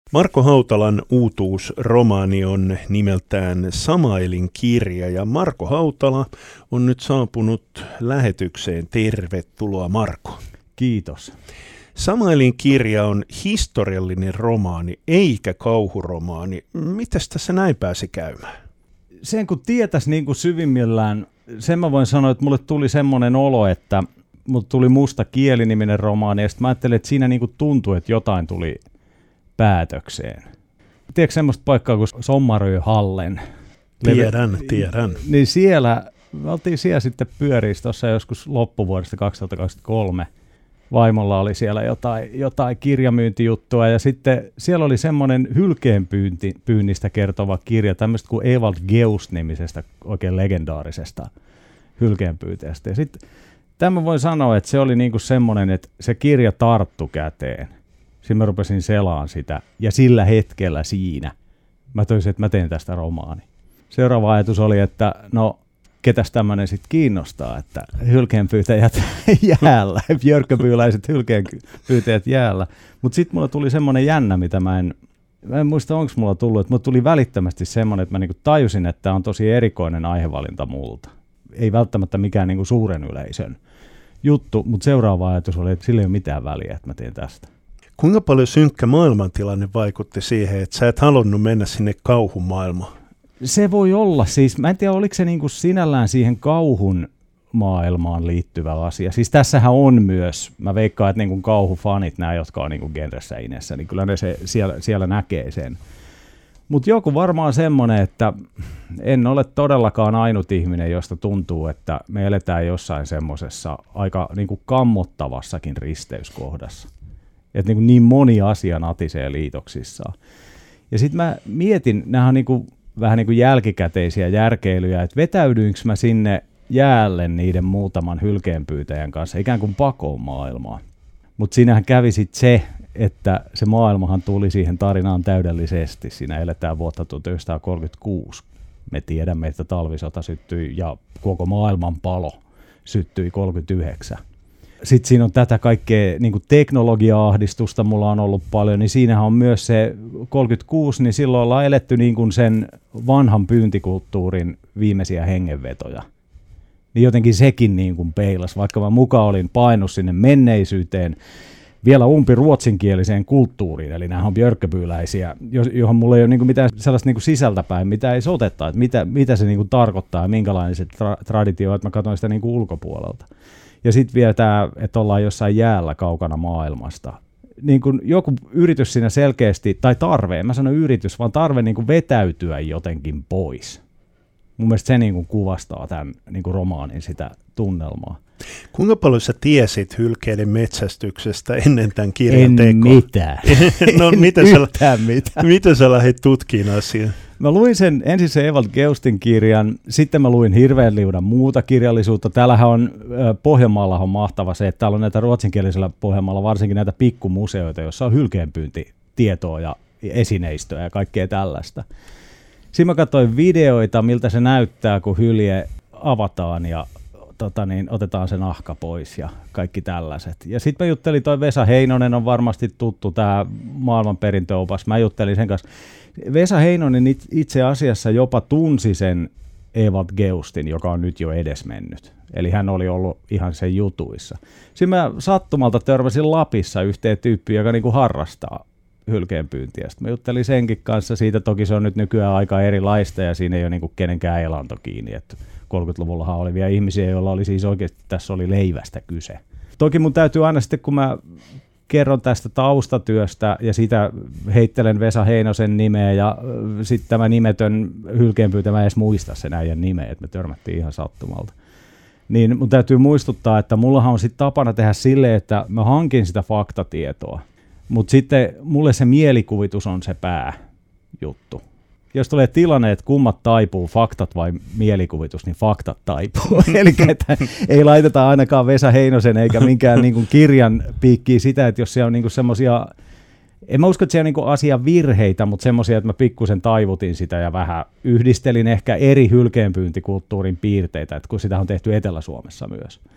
Marko Hautalan uutuusromaani on nimeltään Samaelin kirja ja Marko Hautala on nyt saapunut lähetykseen. Tervetuloa Marko. Kiitos. Samaelin kirja on historiallinen romaani eikä kauhuromaani. Mitäs tässä näin pääsi käymään? Sen kun tietäisi niin kuin syvimmillään, sen mä voin sanoa, että mulle tuli semmoinen olo, että mulle tuli Musta kieli-niminen romaani ja sitten mä ajattelin, että siinä niin kuin tuntui, että jotain tuli päätökseen. Tiedätkö semmoista paikkaa kuin Sommaröhallen? Tiedän. Niin siellä, me oltiin siellä sitten pyörissä tuossa joskus loppuvuodesta 2023. Vaimolla oli siellä jotain kirjamyyntijuttua ja sitten siellä oli semmoinen hylkeenpyynnistä kertova kirja, tämmöistä kuin Ewald Geust-nimisestä oikein legendaarisesta hylkeenpyytäjästä. Ja sitten tämä voin sanoa, että se oli niinku semmoinen, että se kirja tarttu käteen. Sitten mä rupesin selaan sitä ja sillä hetkellä siinä mä toisin, että mä teen tästä romaani. Seuraava ajatus oli, että no ketäs tämmöinen sitten kiinnostaa, että hylkeenpyytäjät jäällä, björköpyyläiset hylkeenpyytäjät jäällä. Mutta sitten mulla tuli semmoinen jännä, mitä mä en muista, onko mulla tullut, että mulla tuli välittömästi semmoinen, että mä niinku tajusin, että tämä on tosi erikoinen aihevalinta multa. Ei välttämättä mikään niinku suuren yleisön juttu, mutta seuraava ajatus oli, että sillä ei ole mitään väliä, että mä teen tästä. Kuinka paljon synkkä maailmantilanne vaikutti siihen, että sä et halunnut mennä sinne kauhumaailmaan? Se voi olla. Siis mä en tiedä, oliko se niinku sinällään siihen kauhun maailmaan liittyvä asia. Siis tässähän on myös, mä veikkaan, että niinku kauhufanit, nämä, jotka on niinku genressä inessä, niin kyllä ne siellä näkee sen. Mutta joku varmaan semmoinen, että en ole todellakaan ainut ihminen, josta tuntuu, että me eletään jossain semmoisessa aika niinku kammottavassakin risteyskohdassa. Että niin moni asia natisee liitoksissaan. Ja sitten mä mietin, nämä on niinku vähän niin kuin jälkikäteisiä järkeilyjä, että vetäydyinkö mä sinne jäälle niiden muutaman hylkeenpyytäjän kanssa ikään kuin pakoon maailmaan. Mutta siinähän kävi sitten se, että se maailmahan tuli siihen tarinaan täydellisesti. Siinä eletään vuotta 1936. Me tiedämme, että talvisota syttyi ja koko maailman palo syttyi 1939. Sitten siinä on tätä kaikkea niin kuin teknologia-ahdistusta mulla on ollut paljon, niin siinähän on myös se 36, niin silloin ollaan eletty niin kuin sen vanhan pyyntikulttuurin viimeisiä hengenvetoja. Niin jotenkin sekin niin kuin peilasi, vaikka mä mukaan olin painut sinne menneisyyteen vielä ruotsinkieliseen kulttuuriin, eli nämä on björköpyyläisiä, johon mulla ei ole niin kuin mitään sellaista niin kuin sisältäpäin, mitä ei oteta, että mitä se niin kuin tarkoittaa ja minkälainen se traditio, että mä katsoin sitä niin kuin ulkopuolelta. Ja sitten vielä tämä, että ollaan jossain jäällä kaukana maailmasta. Niin kun joku yritys siinä selkeästi, tai tarve, en mä sano yritys, vaan tarve niin kun vetäytyä jotenkin pois. Mun mielestä se niin kun kuvastaa tämän niin kun romaanin sitä tunnelmaa. Kuinka paljon sä tiesit hylkeiden metsästyksestä ennen tämän kirjan tekoa? En mitään. No, miten sä lähdit tutkimaan asiaa? Mä luin ensin se Ewald Geustin kirjan, sitten mä luin hirveän liudan muuta kirjallisuutta. Täällähän on, Pohjanmaalla on mahtava se, että täällä on näitä ruotsinkielisellä Pohjanmaalla varsinkin näitä pikkumuseoita, joissa on hylkeenpyyntitietoa ja esineistöä ja kaikkea tällaista. Siinä mä katsoin videoita, miltä se näyttää, kun hylje avataan ja otetaan se nahka pois ja kaikki tällaiset. Ja sitten mä juttelin, toi Vesa Heinonen on varmasti tuttu, tämä maailmanperintöopas. Mä juttelin sen kanssa. Vesa Heinonen itse asiassa jopa tunsi sen Ewald Geustin, joka on nyt jo edesmennyt. Eli hän oli ollut ihan sen jutuissa. Sitten mä sattumalta törmäsin Lapissa yhteen tyyppiin, joka niinku harrastaa hylkeenpyyntiä. Sitten mä juttelin senkin kanssa siitä, toki se on nyt nykyään aika erilaista ja siinä ei ole niinku kenenkään elanto kiinni. Että 30-luvullahan oli vielä ihmisiä, joilla oli siis oikeasti tässä oli leivästä kyse. Toki mun täytyy aina sitten, kun mä kerron tästä taustatyöstä ja sitä heittelen Vesa Heinosen nimeä ja sitten tämä nimetön hylkeenpyytä, mä en edes muista sen äijän nimeä, että me törmättiin ihan sattumalta. Niin mun täytyy muistuttaa, että mullahan on sitten tapana tehdä silleen, että mä hankin sitä faktatietoa, mutta sitten mulle se mielikuvitus on se pääjuttu. Jos tulee tilanne, että kummat taipuu, faktat vai mielikuvitus, niin faktat taipuu. Eli että ei laiteta ainakaan Vesa Heinosen eikä minkään niin kuin kirjan piikkiin sitä, että jos siellä on niin semmoisia, en mä usko, että siellä on niin asiavirheitä, mutta semmoisia, että mä pikkusen taivutin sitä ja vähän yhdistelin ehkä eri hylkeenpyyntikulttuurin piirteitä, että kun sitä on tehty Etelä-Suomessa myös.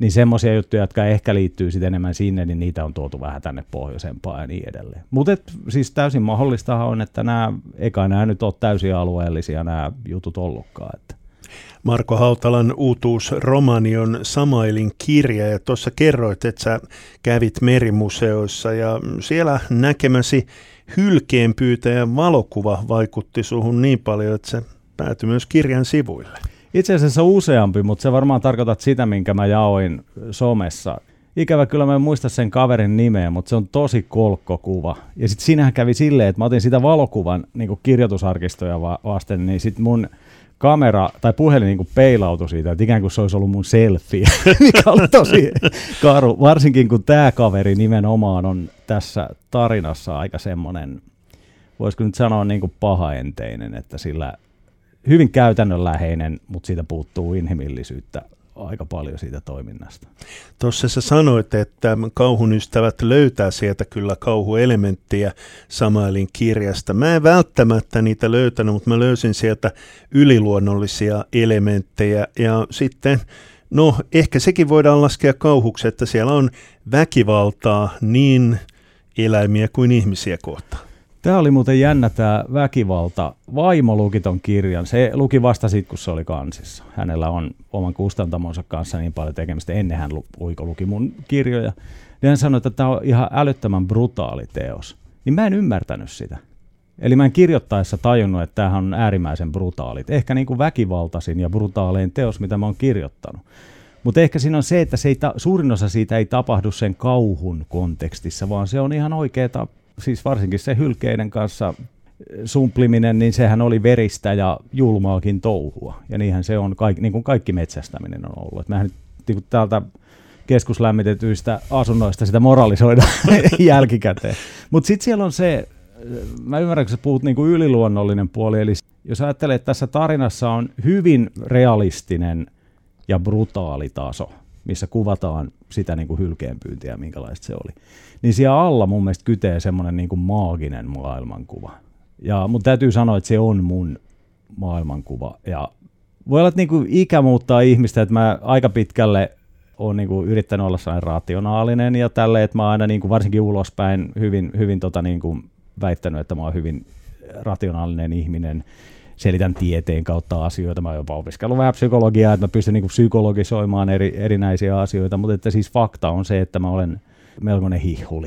Niin semmoisia juttuja, jotka ehkä liittyy sitten enemmän sinne, niin niitä on tuotu vähän tänne pohjoisempaan ja niin edelleen. Mutta siis täysin mahdollistahan on, että nämä nyt ole täysin alueellisia nämä jutut ollutkaan. Että. Marko Hautalan uutuusromaani on Samailin kirja, ja tuossa kerroit, että sä kävit merimuseoissa ja siellä näkemäsi hylkeenpyytäjän valokuva vaikutti suhun niin paljon, että se päätyi myös kirjan sivuille. Itse asiassa useampi, mutta se varmaan tarkoitat sitä, minkä mä jaoin somessa. Ikävä kyllä mä en muista sen kaverin nimeä, mutta se on tosi kolkkokuva. Ja sitten siinähän kävi silleen, että mä otin sitä valokuvan niin kirjoitusarkistoja vasten, niin sitten mun kamera tai puhelin niin peilautui siitä, että ikään kuin se olisi ollut mun selfie, mikä oli tosi karu. Varsinkin kun tämä kaveri nimenomaan on tässä tarinassa aika semmoinen, voisiko nyt sanoa niin kuin pahaenteinen, että sillä hyvin käytännönläheinen, mutta siitä puuttuu inhimillisyyttä aika paljon siitä toiminnasta. Tuossa sä sanoit, että kauhun ystävät löytää sieltä kyllä kauhuelementtiä Samailin kirjasta. Mä en välttämättä niitä löytänyt, mutta mä löysin sieltä yliluonnollisia elementtejä ja sitten, no ehkä sekin voidaan laskea kauhuksi, että siellä on väkivaltaa niin eläimiä kuin ihmisiä kohtaan. Tämä oli muuten jännä tämä väkivalta. Vaimo luki ton kirjan. Se luki vasta sitten, kun se oli kansissa. Hänellä on oman kustantamonsa kanssa niin paljon tekemistä. Ennen hän luki mun kirjoja. Ja hän sanoi, että tämä on ihan älyttömän brutaali teos. Niin mä en ymmärtänyt sitä. Eli mä en kirjoittaessa tajunnut, että tämähän on äärimmäisen brutaalit. Ehkä niin kuin väkivaltaisin ja brutaalein teos, mitä mä oon kirjoittanut. Mutta ehkä siinä on se, että suurin osa siitä ei tapahdu sen kauhun kontekstissa, vaan se on ihan oikeeta. Siis varsinkin se hylkeiden kanssa sumpliminen, niin sehän oli veristä ja julmaakin touhua. Ja niinhän se on, niin kuin kaikki metsästäminen on ollut. Et mehän nyt niin kuin täältä keskuslämmitetyistä asunnoista sitä moralisoidaan jälkikäteen. Mutta sitten siellä on se, mä ymmärrän, kun sä puhut niin kuin yliluonnollinen puoli, eli jos ajattelee, että tässä tarinassa on hyvin realistinen ja brutaali taso, missä kuvataan sitä niin kuin hylkeenpyyntiä, minkälaista se oli. Niin siellä alla mun mielestä kytee semmoinen niin kuin maaginen maailmankuva. Mutta täytyy sanoa, että se on mun maailmankuva. Ja voi olla, että niin kuin ikä muuttaa ihmistä, että mä aika pitkälle olen niin kuin yrittänyt olla sellainen rationaalinen ja tälleen, että mä aina niin kuin varsinkin ulospäin hyvin niin kuin väittänyt, että mä oon hyvin rationaalinen ihminen. Selitän tieteen kautta asioita. Mä oon jopa opiskellut vähän psykologiaa, että mä pystyn niin kuin psykologisoimaan erinäisiä asioita, mutta että siis fakta on se, että mä olen melkoinen hihuli.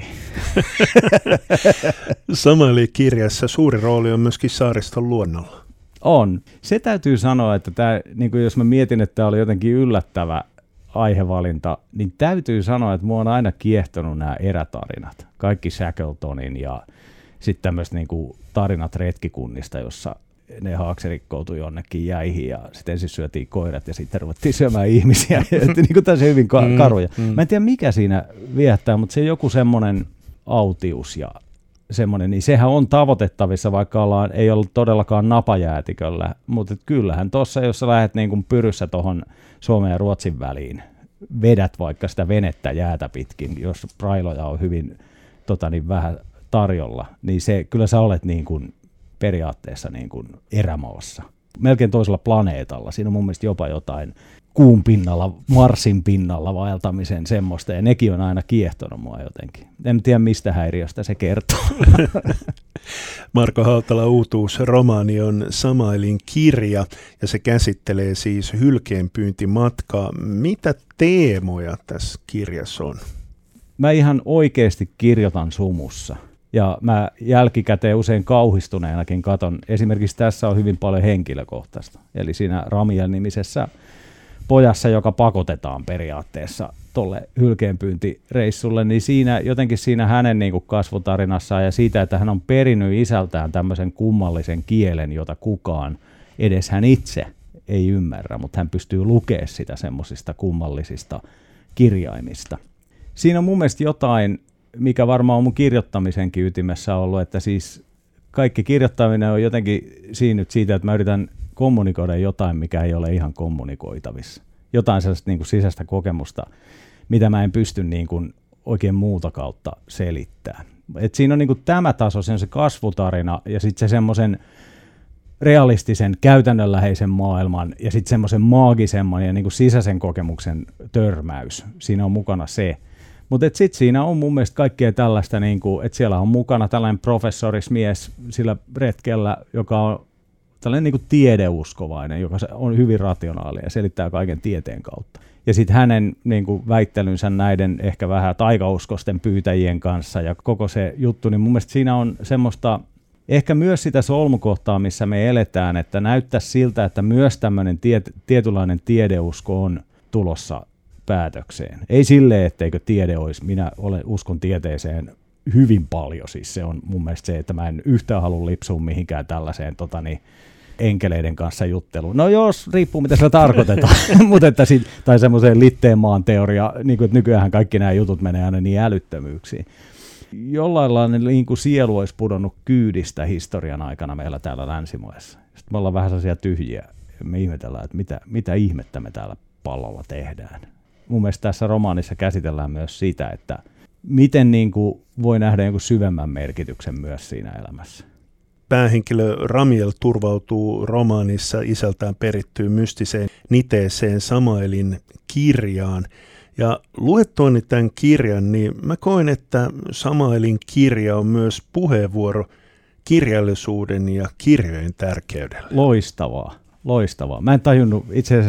Samailin kirjassa suuri rooli on myöskin saariston luonnolla. On. Se täytyy sanoa, että tämä, niin kuin jos mä mietin, että tämä oli jotenkin yllättävä aihevalinta, niin täytyy sanoa, että mua on aina kiehtonut nämä erätarinat. Kaikki Shackletonin ja sitten tämmöiset niin kuin tarinat retkikunnista, jossa ne haaksi rikkoutui jonnekin jäihin ja sitten ensin syötiin koirat ja sitten ruvettiin syömään ihmisiä. Niin kuin tässä hyvin karuja. Mä en tiedä mikä siinä viehättää, mutta se joku semmoinen autius ja semmoinen, niin sehän on tavoitettavissa, vaikka ei ollut todellakaan napajäätiköllä, mutta kyllähän tuossa, jos sä lähdet niin kuin pyryssä tuohon Suomen ja Ruotsin väliin, vedät vaikka sitä venettä jäätä pitkin, jos railoja on hyvin vähän tarjolla, niin se, kyllä sä olet niin kuin periaatteessa niin kuin erämaassa. Melkein toisella planeetalla. Siinä on mun mielestä jopa jotain kuun pinnalla, Marsin pinnalla vaeltamisen semmoista, ja nekin on aina kiehtonut mua jotenkin. En tiedä, mistä häiriöstä se kertoo. Marko Hautala uutuusromaani on Samailin kirja, ja se käsittelee siis hylkeenpyyntimatkaa. Mitä teemoja tässä kirjassa on? Mä ihan oikeasti kirjoitan sumussa. Ja mä jälkikäteen usein kauhistuneenakin katon. Esimerkiksi tässä on hyvin paljon henkilökohtaista. Eli siinä Ramiel-nimisessä pojassa, joka pakotetaan periaatteessa tolle hylkeenpyyntireissulle, niin siinä hänen niin kuin kasvutarinassaan ja siitä, että hän on perinyt isältään tämmöisen kummallisen kielen, jota kukaan, edes hän itse, ei ymmärrä, mutta hän pystyy lukemaan sitä semmoisista kummallisista kirjaimista. Siinä on mun mielestä jotain, mikä varmaan on mun kirjoittamisenkin ytimessä ollut, että siis kaikki kirjoittaminen on jotenkin siinä siitä, että mä yritän kommunikoida jotain, mikä ei ole ihan kommunikoitavissa. Jotain sellaista niin kuin sisäistä kokemusta, mitä mä en pysty niin kuin oikein muuta kautta selittämään. Et siinä on niin kuin tämä taso, se on se kasvutarina ja sitten se semmoisen realistisen, käytännönläheisen maailman ja sitten semmoisen maagisemman ja niin kuin sisäisen kokemuksen törmäys. Siinä on mukana se. Mutta sitten siinä on mun mielestä kaikkea tällaista, niin kuin, että siellä on mukana tällainen professorismies sillä retkellä, joka on tällainen niin kuin tiedeuskovainen, joka on hyvin rationaalinen ja selittää kaiken tieteen kautta. Ja sitten hänen niin kuin väittelynsä näiden ehkä vähän taikauskosten pyytäjien kanssa ja koko se juttu, niin mun mielestä siinä on semmoista, ehkä myös sitä solmukohtaa, missä me eletään, että näyttää siltä, että myös tämmöinen tietynlainen tiedeusko on tulossa päätökseen. Ei silleen, etteikö tiede olisi, uskon tieteeseen hyvin paljon, siis se on mun mielestä se, että mä en yhtään halua lipsua mihinkään tällaiseen enkeleiden kanssa jutteluun. No jos, riippuu mitä sillä tarkoitetaan, tai semmoiseen litteen maan teoria, niin kuin, että nykyään kaikki nämä jutut menee aina niin älyttömyyksiin. Jollain lailla niin kuin sielu olisi pudonnut kyydistä historian aikana meillä täällä länsimaissa. Sitten me ollaan vähän sellaisia tyhjiä, me ihmetellään, että mitä ihmettä me täällä pallolla tehdään. Mun mielestä tässä romaanissa käsitellään myös sitä, että miten niin kuin voi nähdä jonkun syvemmän merkityksen myös siinä elämässä. Päähenkilö Ramiel turvautuu romaanissa isältään perittyyn mystiseen niteeseen Samaelin kirjaan. Ja luettuani tämän kirjan, niin mä koen, että Samaelin kirja on myös puheenvuoro kirjallisuuden ja kirjojen tärkeydelle. Loistavaa. Mä en tajunnut,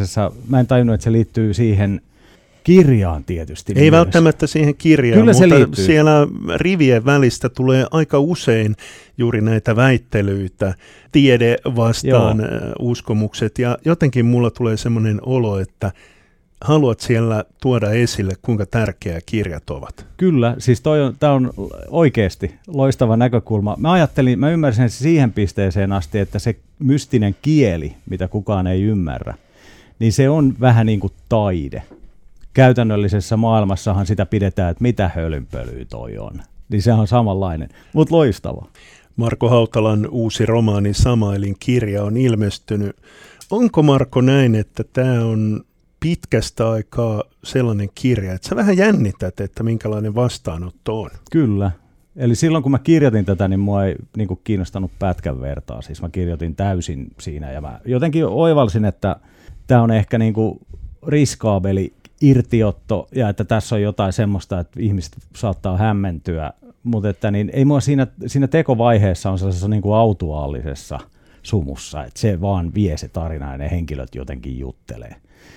että se liittyy siihen kirjaan tietysti. Ei myös välttämättä siihen kirjaan, kyllä mutta liittyy. Siellä rivien välistä tulee aika usein juuri näitä väittelyitä, tiede vastaan uskomukset. Ja jotenkin mulla tulee semmoinen olo, että haluat siellä tuoda esille, kuinka tärkeä kirjat ovat. Kyllä, siis tämä on oikeasti loistava näkökulma. Mä ymmärsin siihen pisteeseen asti, että se mystinen kieli, mitä kukaan ei ymmärrä, niin se on vähän niin kuin taide. Käytännöllisessä maailmassahan sitä pidetään, että mitä hölynpölyä toi on. Niin se on samanlainen, mutta loistava. Marko Hautalan uusi romaani Samaelin kirja on ilmestynyt. Onko, Marko, näin, että tämä on pitkästä aikaa sellainen kirja, että sä vähän jännität, että minkälainen vastaanotto on? Kyllä. Eli silloin kun mä kirjoitin tätä, niin mua ei niin kuin kiinnostanut pätkän vertaa. Siis mä kirjoitin täysin siinä ja mä jotenkin oivalsin, että tämä on ehkä niin kuin riskaabeli irtiotto ja että tässä on jotain semmoista, että ihmiset saattaa hämmentyä, mutta että niin ei mua siinä tekovaiheessa on sellaisessa niin kuin autuaallisessa sumussa, että se vaan vie se tarina ja ne henkilöt jotenkin juttelee.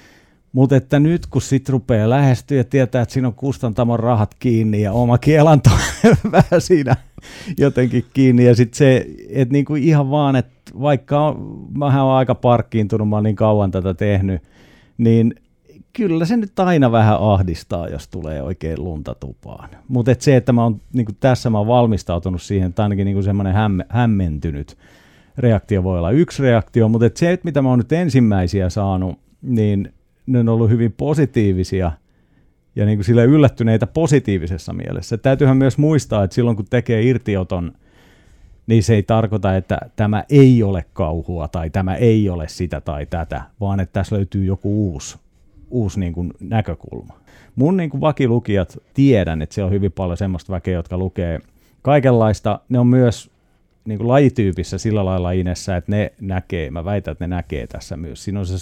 Mutta että nyt kun sit rupeaa lähestyä ja tietää, että siinä on kustantamon rahat kiinni ja oma kielanto vähän siinä jotenkin kiinni ja sitten se, että niinku ihan vaan, että vaikka mähän olen aika parkkiintunut, mä oon niin kauan tätä tehnyt, niin kyllä se nyt aina vähän ahdistaa, jos tulee oikein lunta tupaan. Mutta se, että mä oon niinku tässä mä oon valmistautunut siihen, että ainakin niinku semmoinen hämmentynyt reaktio voi olla yksi reaktio, mutta se, että mitä mä oon nyt ensimmäisiä saanut, niin ne on ollut hyvin positiivisia ja niin kuin sille yllättyneitä positiivisessa mielessä. Täytyyhän myös muistaa, että silloin kun tekee irtioton, niin se ei tarkoita, että tämä ei ole kauhua tai tämä ei ole sitä tai tätä, vaan että tässä löytyy joku uusi niin kuin näkökulma. Mun niin kuin vakilukijat tiedän, että siellä on hyvin paljon semmoista väkeä, jotka lukee kaikenlaista. Ne on myös niin kuin lajityypissä sillä lailla inessä, että ne näkee, mä väitän, että ne näkee tässä myös. Siinä on se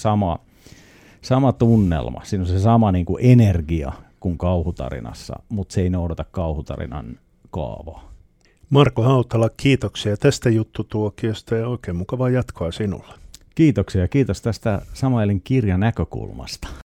sama tunnelma, siinä on se sama niin kuin energia kuin kauhutarinassa, mutta se ei noudata kauhutarinan kaavaa. Marko Hautala, kiitoksia tästä juttutuokiosta ja oikein mukavaa jatkoa sinulla. Kiitoksia ja kiitos tästä Samaelin kirjan näkökulmasta.